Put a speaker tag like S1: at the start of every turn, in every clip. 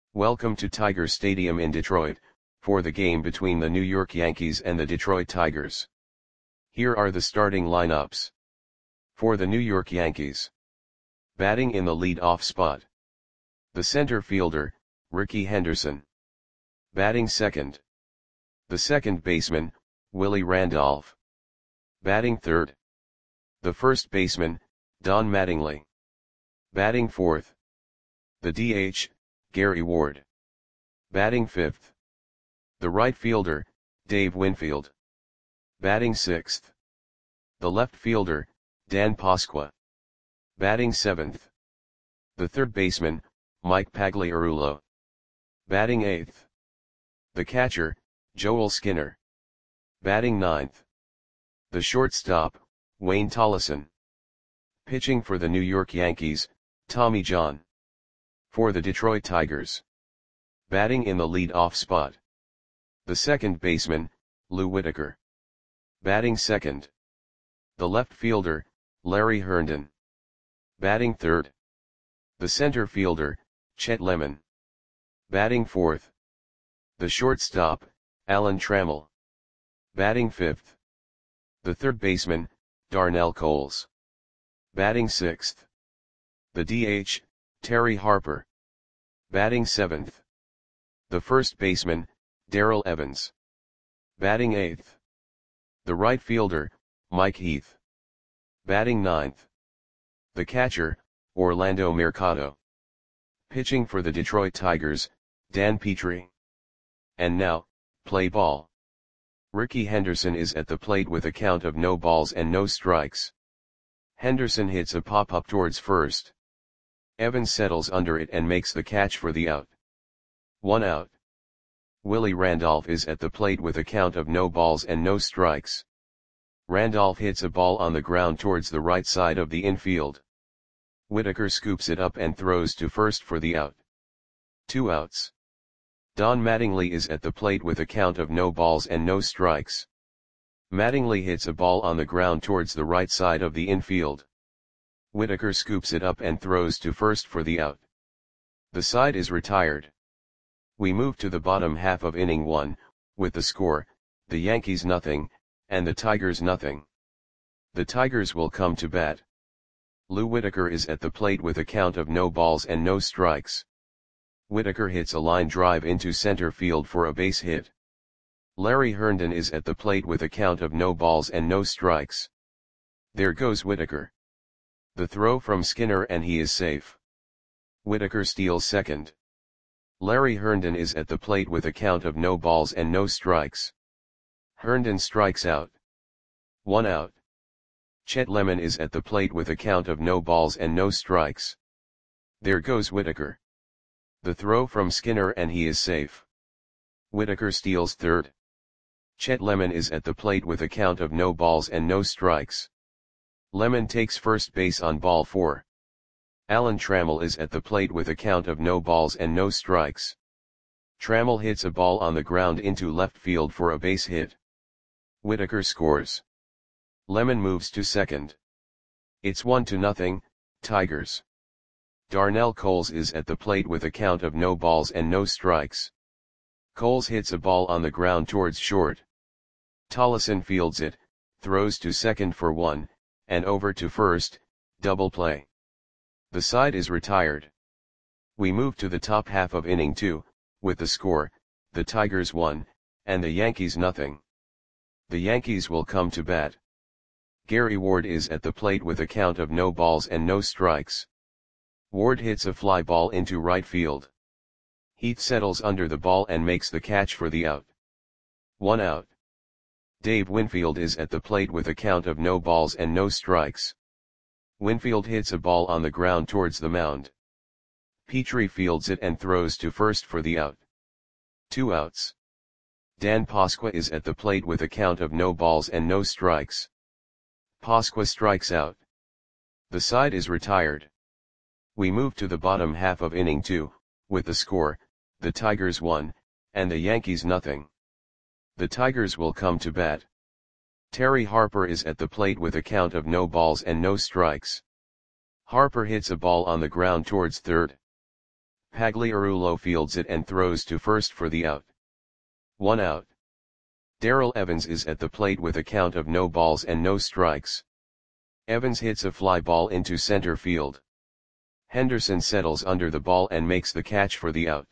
S1: Welcome to Tiger Stadium in Detroit, for the game between the New York Yankees and the Detroit Tigers. Here are the starting lineups. For the New York Yankees. Batting in the lead-off spot. The center fielder, Rickey Henderson. Batting second. The second baseman, Willie Randolph. Batting third. The first baseman, Don Mattingly. Batting fourth. The DH, Gary Ward. Batting fifth. The right fielder, Dave Winfield. Batting sixth. The left fielder, Dan Pasqua. Batting seventh. The third baseman, Mike Pagliarulo. Batting eighth. The catcher, Joel Skinner. Batting ninth. The shortstop, Wayne Tolleson. Pitching for the New York Yankees, Tommy John. For the Detroit Tigers. Batting in the lead-off spot. The second baseman, Lou Whitaker. Batting second. The left fielder, Larry Herndon. Batting third. The center fielder, Chet Lemon. Batting fourth. The shortstop, Alan Trammell. Batting fifth. The third baseman, Darnell Coles. Batting sixth. The DH, Terry Harper. Batting seventh. The first baseman, Darrell Evans. Batting eighth. The right fielder, Mike Heath. Batting ninth. The catcher, Orlando Mercado. Pitching for the Detroit Tigers, Dan Petrie. And now, play ball. Rickey Henderson is at the plate with a count of no balls and no strikes. Henderson hits a pop-up towards first. Evans settles under it and makes the catch for the out. 1 out. Willie Randolph is at the plate with a count of no balls and no strikes. Randolph hits a ball on the ground towards the right side of the infield. Whitaker scoops it up and throws to first for the out. 2 outs. Don Mattingly is at the plate with a count of no balls and no strikes. Mattingly hits a ball on the ground towards the right side of the infield. Whitaker scoops it up and throws to first for the out. The side is retired. We move to the bottom half of inning 1, with the score, the Yankees nothing, and the Tigers nothing. The Tigers will come to bat. Lou Whitaker is at the plate with a count of no balls and no strikes. Whitaker hits a line drive into center field for a base hit. Larry Herndon is at the plate with a count of no balls and no strikes. There goes Whitaker. The throw from Skinner and he is safe. Whitaker steals second. Larry Herndon is at the plate with a count of no balls and no strikes. Herndon strikes out. 1 out. Chet Lemon is at the plate with a count of no balls and no strikes. There goes Whitaker. The throw from Skinner and he is safe. Whitaker steals third. Chet Lemon is at the plate with a count of no balls and no strikes. Lemon takes first base on ball 4. Alan Trammell is at the plate with a count of no balls and no strikes. Trammell hits a ball on the ground into left field for a base hit. Whitaker scores. Lemon moves to second. It's 1-0, Tigers. Darnell Coles is at the plate with a count of no balls and no strikes. Coles hits a ball on the ground towards short. Tolleson fields it, throws to second for 1, and over to first, double play. The side is retired. We move to the top half of inning 2, with the score, the Tigers 1, and the Yankees nothing. The Yankees will come to bat. Gary Ward is at the plate with a count of no balls and no strikes. Ward hits a fly ball into right field. Heath settles under the ball and makes the catch for the out. 1 out. Dave Winfield is at the plate with a count of no balls and no strikes. Winfield hits a ball on the ground towards the mound. Petrie fields it and throws to first for the out. 2 outs. Dan Pasqua is at the plate with a count of no balls and no strikes. Pasqua strikes out. The side is retired. We move to the bottom half of inning 2, with the score, the Tigers 1, and the Yankees nothing. The Tigers will come to bat. Terry Harper is at the plate with a count of no balls and no strikes. Harper hits a ball on the ground towards third. Pagliarulo fields it and throws to first for the out. 1 out. Darrell Evans is at the plate with a count of no balls and no strikes. Evans hits a fly ball into center field. Henderson settles under the ball and makes the catch for the out.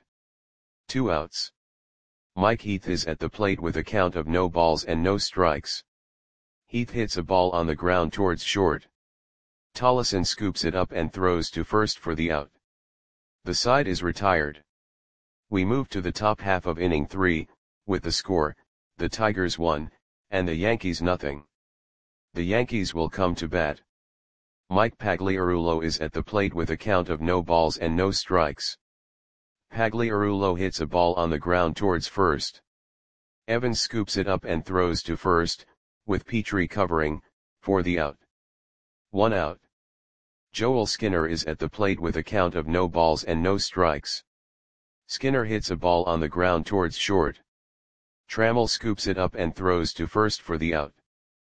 S1: 2 outs. Mike Heath is at the plate with a count of no balls and no strikes. Heath hits a ball on the ground towards short. Tollison scoops it up and throws to first for the out. The side is retired. We move to the top half of inning 3, with the score, the Tigers 1, and the Yankees nothing. The Yankees will come to bat. Mike Pagliarulo is at the plate with a count of no balls and no strikes. Pagliarulo hits a ball on the ground towards first. Evans scoops it up and throws to first, with Petrie covering, for the out. 1 out. Joel Skinner is at the plate with a count of no balls and no strikes. Skinner hits a ball on the ground towards short. Trammell scoops it up and throws to first for the out.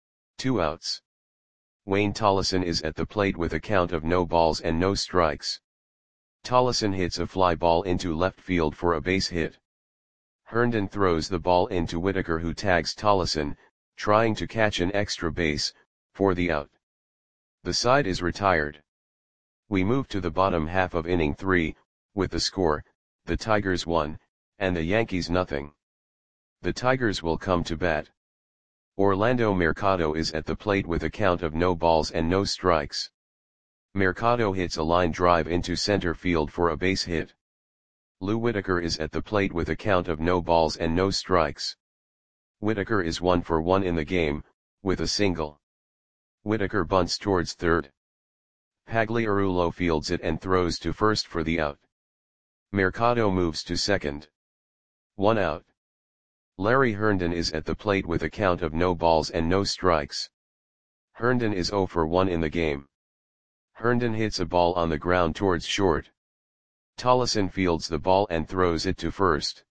S1: 2 outs. Wayne Tollison is at the plate with a count of no balls and no strikes. Tollison hits a fly ball into left field for a base hit. Herndon throws the ball into Whitaker, who tags Tollison, trying to catch an extra base, for the out. The side is retired. We move to the bottom half of inning 3, with the score, the Tigers 1, and the Yankees nothing. The Tigers will come to bat. Orlando Mercado is at the plate with a count of no balls and no strikes. Mercado hits a line drive into center field for a base hit. Lou Whitaker is at the plate with a count of no balls and no strikes. Whitaker is 1 for 1 in the game, with a single. Whitaker bunts towards third. Pagliarulo fields it and throws to first for the out. Mercado moves to second. 1 out. Larry Herndon is at the plate with a count of no balls and no strikes. Herndon is 0 for 1 in the game. Herndon hits a ball on the ground towards short. Tollison fields the ball and throws it to first.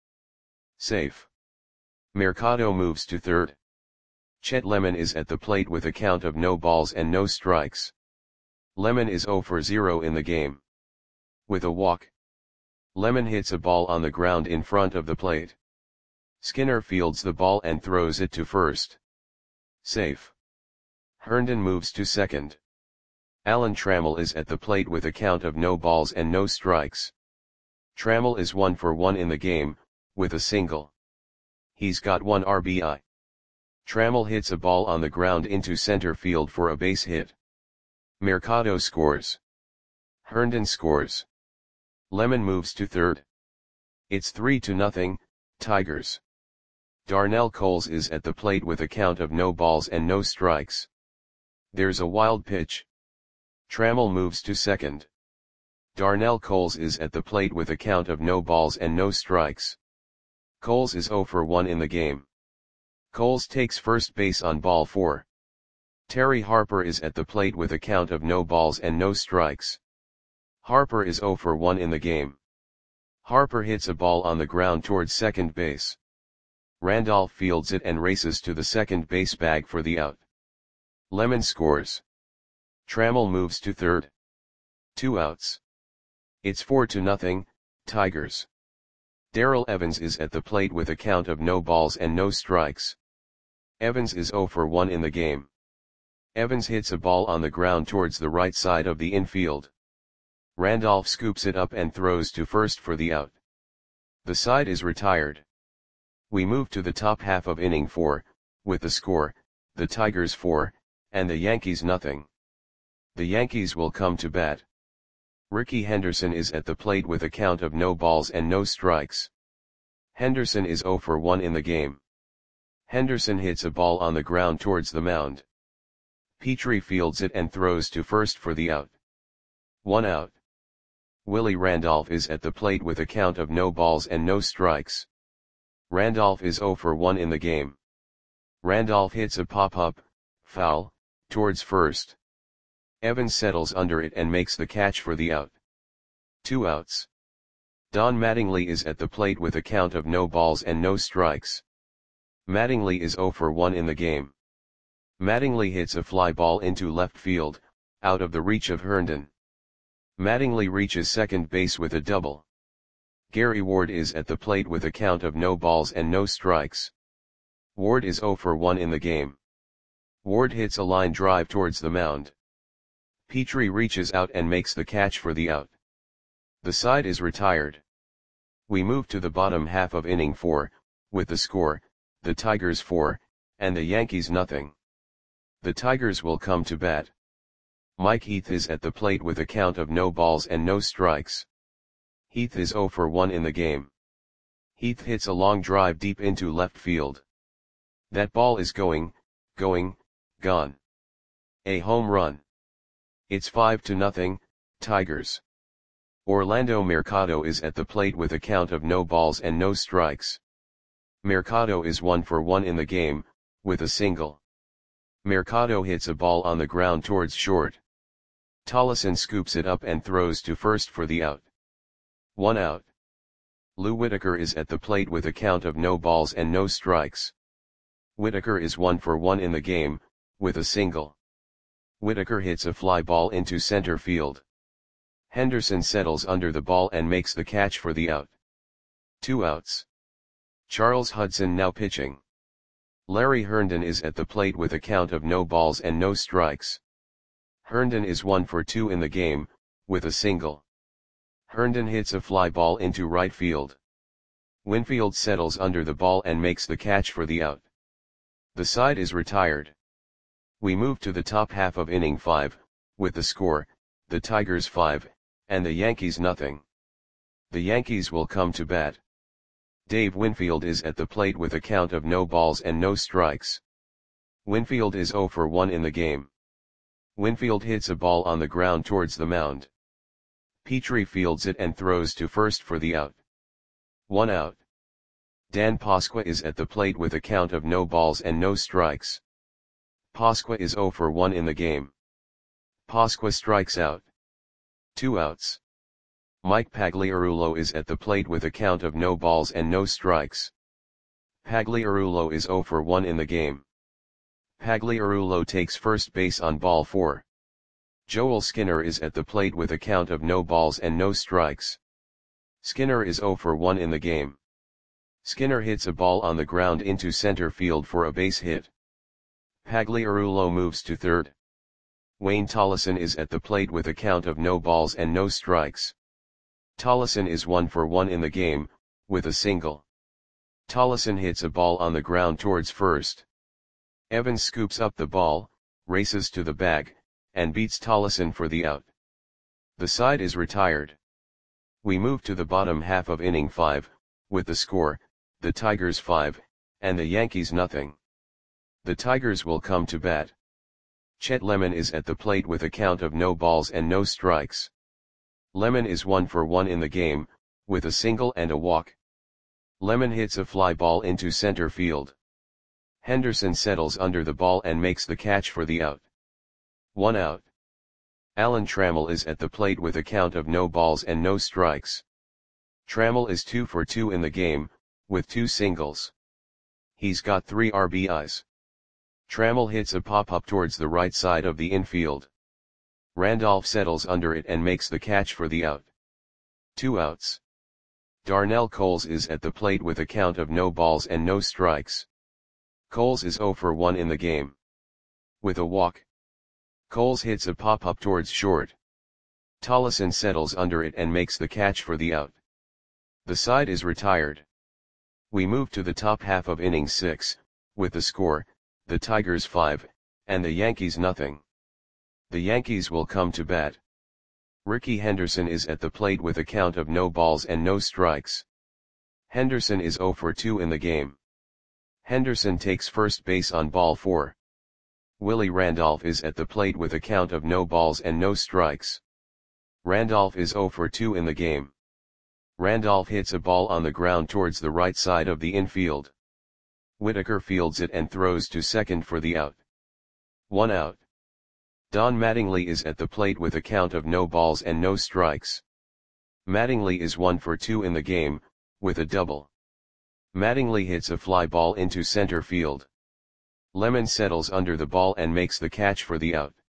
S1: Safe. Mercado moves to third. Chet Lemon is at the plate with a count of no balls and no strikes. Lemon is 0 for 0 in the game. With a walk. Lemon hits a ball on the ground in front of the plate. Skinner fields the ball and throws it to first. Safe. Herndon moves to second. Alan Trammell is at the plate with a count of no balls and no strikes. Trammell is 1 for 1 in the game, with a single. He's got 1 RBI. Trammell hits a ball on the ground into center field for a base hit. Mercado scores. Herndon scores. Lemon moves to third. It's 3-0, Tigers. Darnell Coles is at the plate with a count of no balls and no strikes. There's a wild pitch. Trammell moves to second. Darnell Coles is at the plate with a count of no balls and no strikes. Coles is 0 for 1 in the game. Coles takes first base on ball 4. Terry Harper is at the plate with a count of no balls and no strikes. Harper is 0 for 1 in the game. Harper hits a ball on the ground towards second base. Randolph fields it and races to the second base bag for the out. Lemon scores. Trammell moves to third. 2 outs. It's 4-0, Tigers. Darrell Evans is at the plate with a count of no balls and no strikes. Evans is 0 for 1 in the game. Evans hits a ball on the ground towards the right side of the infield. Randolph scoops it up and throws to first for the out. The side is retired. We move to the top half of inning 4, with the score, the Tigers 4, and the Yankees nothing. The Yankees will come to bat. Ricky Henderson is at the plate with a count of no balls and no strikes. Henderson is 0 for 1 in the game. Henderson hits a ball on the ground towards the mound. Petrie fields it and throws to first for the out. 1 out. Willie Randolph is at the plate with a count of no balls and no strikes. Randolph is 0 for 1 in the game. Randolph hits a pop-up, foul, towards first. Evans settles under it and makes the catch for the out. 2 outs. Don Mattingly is at the plate with a count of no balls and no strikes. Mattingly is 0 for 1 in the game. Mattingly hits a fly ball into left field, out of the reach of Herndon. Mattingly reaches second base with a double. Gary Ward is at the plate with a count of no balls and no strikes. Ward is 0 for 1 in the game. Ward hits a line drive towards the mound. Petrie reaches out and makes the catch for the out. The side is retired. We move to the bottom half of inning 4, with the score, the Tigers 4, and the Yankees nothing. The Tigers will come to bat. Mike Heath is at the plate with a count of no balls and no strikes. Heath is 0 for 1 in the game. Heath hits a long drive deep into left field. That ball is going, gone. A home run. It's 5-0, Tigers. Orlando Mercado is at the plate with a count of no balls and no strikes. Mercado is 1 for 1 in the game, with a single. Mercado hits a ball on the ground towards short. Tollison scoops it up and throws to first for the out. 1 out. Lou Whitaker is at the plate with a count of no balls and no strikes. Whitaker is 1 for 1 in the game, with a single. Whitaker hits a fly ball into center field. Henderson settles under the ball and makes the catch for the out. 2 outs. Charles Hudson now pitching. Larry Herndon is at the plate with a count of no balls and no strikes. Herndon is 1 for 2 in the game, with a single. Herndon hits a fly ball into right field. Winfield settles under the ball and makes the catch for the out. The side is retired. We move to the top half of inning 5, with the score, the Tigers 5, and the Yankees nothing. The Yankees will come to bat. Dave Winfield is at the plate with a count of no balls and no strikes. Winfield is 0 for 1 in the game. Winfield hits a ball on the ground towards the mound. Petrie fields it and throws to first for the out. 1 out. Dan Pasqua is at the plate with a count of no balls and no strikes. Pasqua is 0 for 1 in the game. Pasqua strikes out. 2 outs. Mike Pagliarulo is at the plate with a count of no balls and no strikes. Pagliarulo is 0 for 1 in the game. Pagliarulo takes first base on ball 4. Joel Skinner is at the plate with a count of no balls and no strikes. Skinner is 0 for 1 in the game. Skinner hits a ball on the ground into center field for a base hit. Pagliarulo moves to third. Wayne Tollison is at the plate with a count of no balls and no strikes. Tollison is 1 for 1 in the game, with a single. Tollison hits a ball on the ground towards first. Evans scoops up the ball, races to the bag, and beats Tollison for the out. The side is retired. We move to the bottom half of inning 5, with the score, the Tigers 5, and the Yankees nothing. The Tigers will come to bat. Chet Lemon is at the plate with a count of no balls and no strikes. Lemon is 1 for 1 in the game, with a single and a walk. Lemon hits a fly ball into center field. Henderson settles under the ball and makes the catch for the out. 1 out. Alan Trammell is at the plate with a count of no balls and no strikes. Trammell is 2 for 2 in the game, with 2 singles. He's got 3 RBIs. Trammell hits a pop-up towards the right side of the infield. Randolph settles under it and makes the catch for the out. 2 outs. Darnell Coles is at the plate with a count of no balls and no strikes. Coles is 0 for 1 in the game. With a walk. Coles hits a pop-up towards short. Tollison settles under it and makes the catch for the out. The side is retired. We move to the top half of inning 6, with the score, the Tigers 5, and the Yankees nothing. The Yankees will come to bat. Ricky Henderson is at the plate with a count of no balls and no strikes. Henderson is 0 for 2 in the game. Henderson takes first base on ball 4. Willie Randolph is at the plate with a count of no balls and no strikes. Randolph is 0 for 2 in the game. Randolph hits a ball on the ground towards the right side of the infield. Whitaker fields it and throws to second for the out. 1 out. Don Mattingly is at the plate with a count of no balls and no strikes. Mattingly is 1 for 2 in the game, with a double. Mattingly hits a fly ball into center field. Lemon settles under the ball and makes the catch for the out.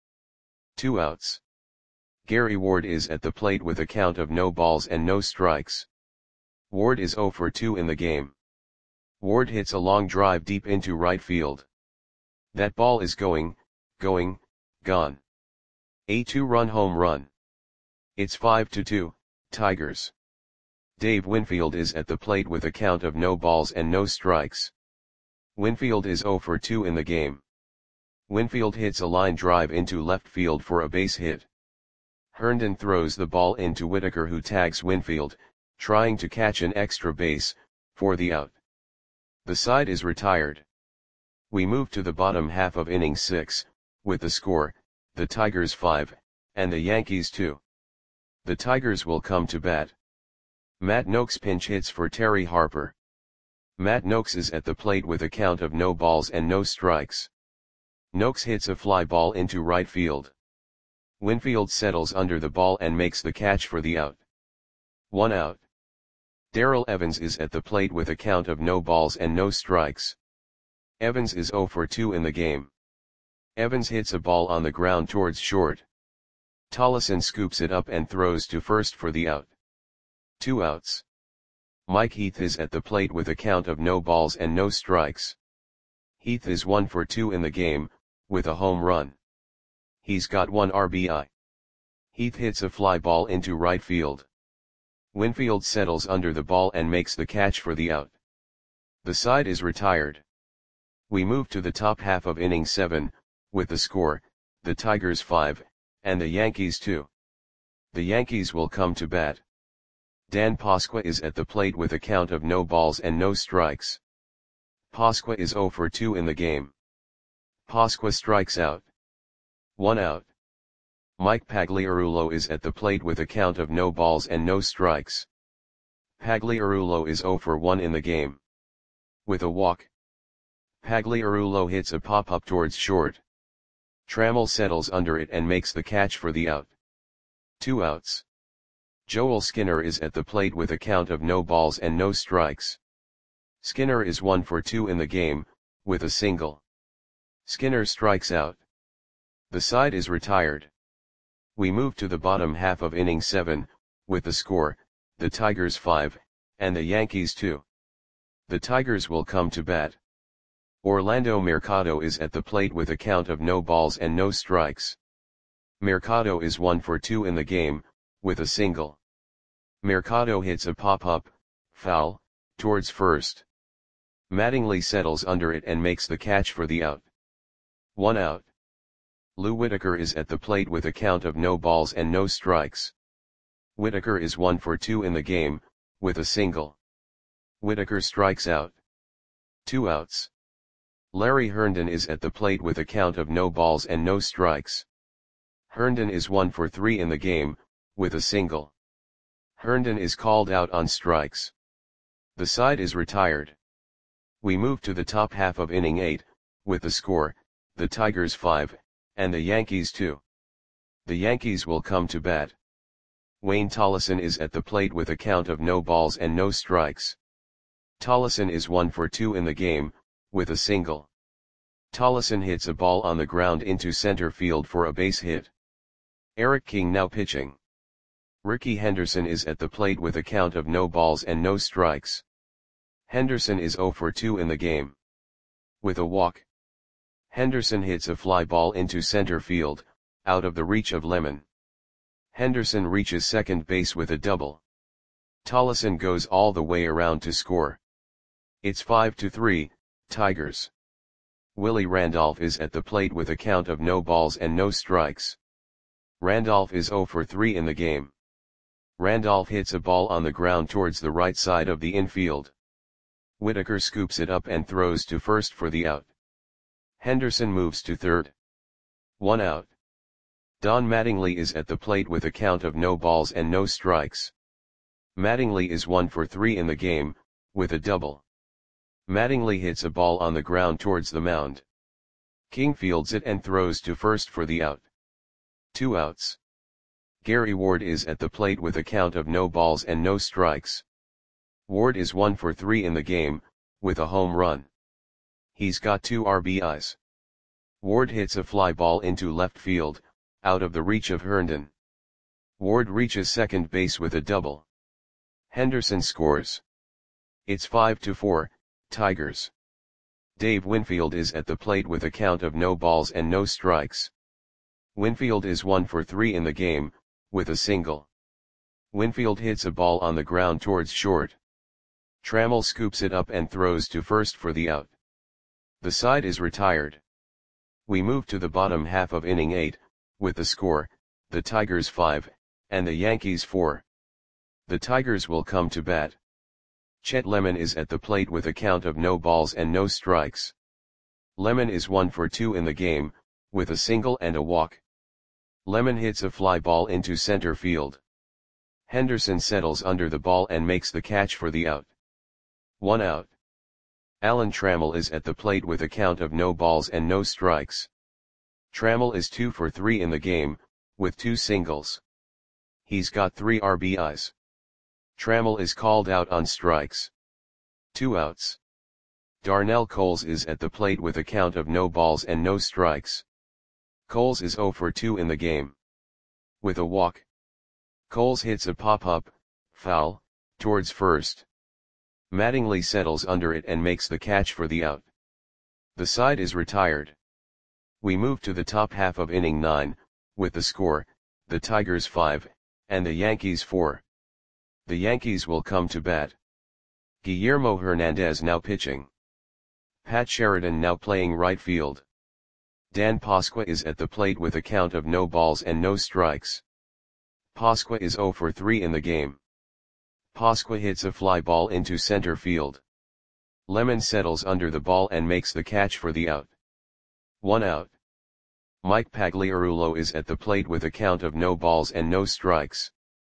S1: 2 outs. Gary Ward is at the plate with a count of no balls and no strikes. Ward is 0 for 2 in the game. Ward hits a long drive deep into right field. That ball is going, gone. A 2-run home run. It's 5-2, Tigers. Dave Winfield is at the plate with a count of no balls and no strikes. Winfield is 0 for 2 in the game. Winfield hits a line drive into left field for a base hit. Herndon throws the ball into Whitaker, who tags Winfield, trying to catch an extra base, for the out. The side is retired. We move to the bottom half of inning 6, with the score, the Tigers 5, and the Yankees 2. The Tigers will come to bat. Matt Noakes pinch hits for Terry Harper. Matt Noakes is at the plate with a count of no balls and no strikes. Noakes hits a fly ball into right field. Winfield settles under the ball and makes the catch for the out. 1 out. Darrell Evans is at the plate with a count of no balls and no strikes. Evans is 0 for 2 in the game. Evans hits a ball on the ground towards short. Tollison scoops it up and throws to first for the out. 2 outs. Mike Heath is at the plate with a count of no balls and no strikes. Heath is 1 for 2 in the game, with a home run. He's got 1 RBI. Heath hits a fly ball into right field. Winfield settles under the ball and makes the catch for the out. The side is retired. We move to the top half of inning 7, with the score, the Tigers 5, and the Yankees 2. The Yankees will come to bat. Dan Pasqua is at the plate with a count of no balls and no strikes. Pasqua is 0 for 2 in the game. Pasqua strikes out. 1 out. Mike Pagliarulo is at the plate with a count of no balls and no strikes. Pagliarulo is 0 for 1 in the game. With a walk. Pagliarulo hits a pop-up towards short. Trammell settles under it and makes the catch for the out. 2 outs. Joel Skinner is at the plate with a count of no balls and no strikes. Skinner is 1 for 2 in the game, with a single. Skinner strikes out. The side is retired. We move to the bottom half of inning 7, with the score, the Tigers 5, and the Yankees 2. The Tigers will come to bat. Orlando Mercado is at the plate with a count of no balls and no strikes. Mercado is 1 for 2 in the game, with a single. Mercado hits a pop-up, foul, towards first. Mattingly settles under it and makes the catch for the out. 1 out. Lou Whitaker is at the plate with a count of no balls and no strikes. Whitaker is 1 for 2 in the game, with a single. Whitaker strikes out. 2 outs. Larry Herndon is at the plate with a count of no balls and no strikes. Herndon is 1 for 3 in the game, with a single. Herndon is called out on strikes. The side is retired. We move to the top half of inning 8, with the score, the Tigers 5, and the Yankees 2. The Yankees will come to bat. Wayne Tollison is at the plate with a count of no balls and no strikes. Tollison is 1 for 2 in the game, with a single. Tollison hits a ball on the ground into center field for a base hit. Eric King now pitching. Ricky Henderson is at the plate with a count of no balls and no strikes. Henderson is 0 for 2 in the game. With a walk. Henderson hits a fly ball into center field, out of the reach of Lemon. Henderson reaches second base with a double. Tollison goes all the way around to score. It's 5-3, Tigers. Willie Randolph is at the plate with a count of no balls and no strikes. Randolph is 0 for 3 in the game. Randolph hits a ball on the ground towards the right side of the infield. Whitaker scoops it up and throws to first for the out. Henderson moves to third. 1 out. Don Mattingly is at the plate with a count of no balls and no strikes. Mattingly is 1 for 3 in the game, with a double. Mattingly hits a ball on the ground towards the mound. King fields it and throws to first for the out. 2 outs. Gary Ward is at the plate with a count of no balls and no strikes. Ward is 1 for 3 in the game, with a home run. He's got 2 RBIs. Ward hits a fly ball into left field, out of the reach of Herndon. Ward reaches second base with a double. Henderson scores. It's 5-4, Tigers. Dave Winfield is at the plate with a count of no balls and no strikes. Winfield is 1 for 3 in the game, with a single. Winfield hits a ball on the ground towards short. Trammell scoops it up and throws to first for the out. The side is retired. We move to the bottom half of inning 8, with the score, the Tigers 5, and the Yankees 4. The Tigers will come to bat. Chet Lemon is at the plate with a count of no balls and no strikes. Lemon is 1 for 2 in the game, with a single and a walk. Lemon hits a fly ball into center field. Henderson settles under the ball and makes the catch for the out. 1 out. Alan Trammell is at the plate with a count of no balls and no strikes. Trammell is 2 for 3 in the game, with 2 singles. He's got 3 RBIs. Trammell is called out on strikes. 2 outs. Darnell Coles is at the plate with a count of no balls and no strikes. Coles is 0 for 2 in the game. With a walk. Coles hits a pop-up, foul, towards first. Mattingly settles under it and makes the catch for the out. The side is retired. We move to the top half of inning 9, with the score, the Tigers 5, and the Yankees 4. The Yankees will come to bat. Guillermo Hernandez now pitching. Pat Sheridan now playing right field. Dan Pasqua is at the plate with a count of no balls and no strikes. Pasqua is 0 for 3 in the game. Pasqua hits a fly ball into center field. Lemon settles under the ball and makes the catch for the out. 1 out. Mike Pagliarulo is at the plate with a count of no balls and no strikes.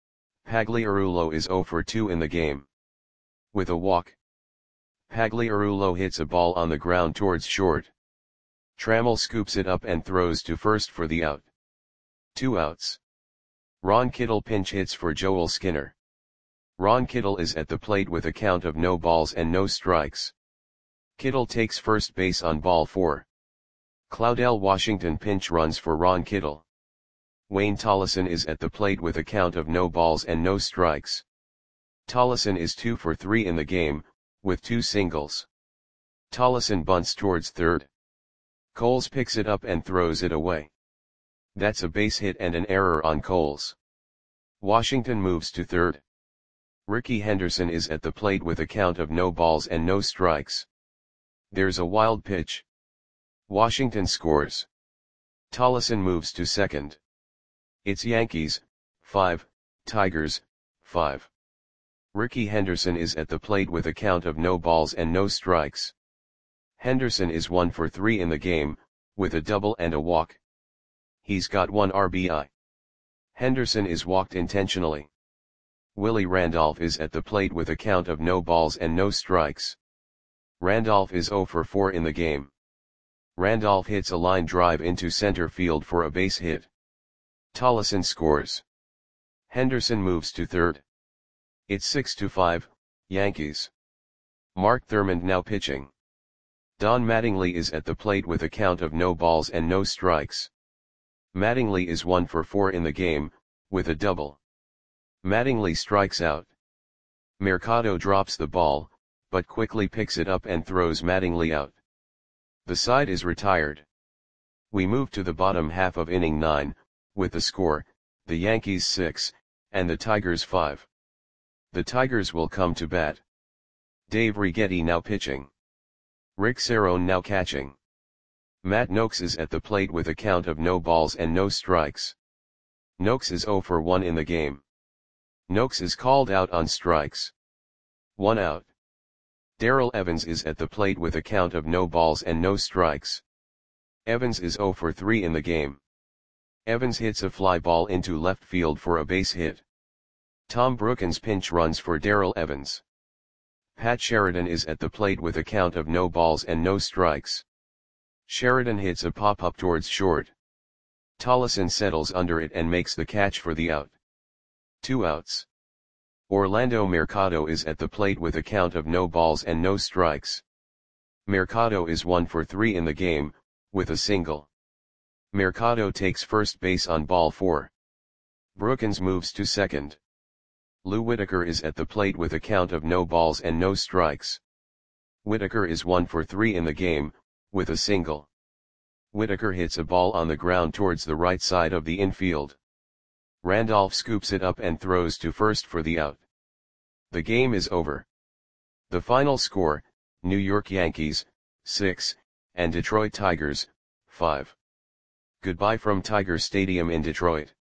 S1: Pagliarulo is 0 for 2 in the game. With a walk. Pagliarulo hits a ball on the ground towards short. Trammell scoops it up and throws to first for the out. 2 outs. Ron Kittle pinch hits for Joel Skinner. Ron Kittle is at the plate with a count of no balls and no strikes. Kittle takes first base on ball 4. Claudell Washington pinch runs for Ron Kittle. Wayne Tollison is at the plate with a count of no balls and no strikes. Tollison is 2 for 3 in the game, with 2 singles. Tollison bunts towards third. Coles picks it up and throws it away. That's a base hit and an error on Coles. Washington moves to third. Ricky Henderson is at the plate with a count of no balls and no strikes. There's a wild pitch. Washington scores. Tollison moves to second. It's Yankees, 5, Tigers, 5. Ricky Henderson is at the plate with a count of no balls and no strikes. Henderson is 1 for 3 in the game, with a double and a walk. He's got 1 RBI. Henderson is walked intentionally. Willie Randolph is at the plate with a count of no balls and no strikes. Randolph is 0 for 4 in the game. Randolph hits a line drive into center field for a base hit. Tollison scores. Henderson moves to third. It's 6-5, Yankees. Mark Thurmond now pitching. Don Mattingly is at the plate with a count of no balls and no strikes. Mattingly is 1 for 4 in the game, with a double. Mattingly strikes out. Mercado drops the ball, but quickly picks it up and throws Mattingly out. The side is retired. We move to the bottom half of inning 9, with the score, the Yankees 6, and the Tigers 5. The Tigers will come to bat. Dave Righetti now pitching. Rick Cerone now catching. Matt Noakes is at the plate with a count of no balls and no strikes. Noakes is 0 for 1 in the game. Noakes is called out on strikes. 1 out. Darrell Evans is at the plate with a count of no balls and no strikes. Evans is 0 for 3 in the game. Evans hits a fly ball into left field for a base hit. Tom Brookens pinch runs for Darrell Evans. Pat Sheridan is at the plate with a count of no balls and no strikes. Sheridan hits a pop-up towards short. Tollison settles under it and makes the catch for the out. 2 outs. Orlando Mercado is at the plate with a count of no balls and no strikes. Mercado is 1 for 3 in the game, with a single. Mercado takes first base on ball 4. Brookens moves to second. Lou Whitaker is at the plate with a count of no balls and no strikes. Whitaker is 1 for 3 in the game, with a single. Whitaker hits a ball on the ground towards the right side of the infield. Randolph scoops it up and throws to first for the out. The game is over. The final score, New York Yankees, 6, and Detroit Tigers, 5. Goodbye from Tiger Stadium in Detroit.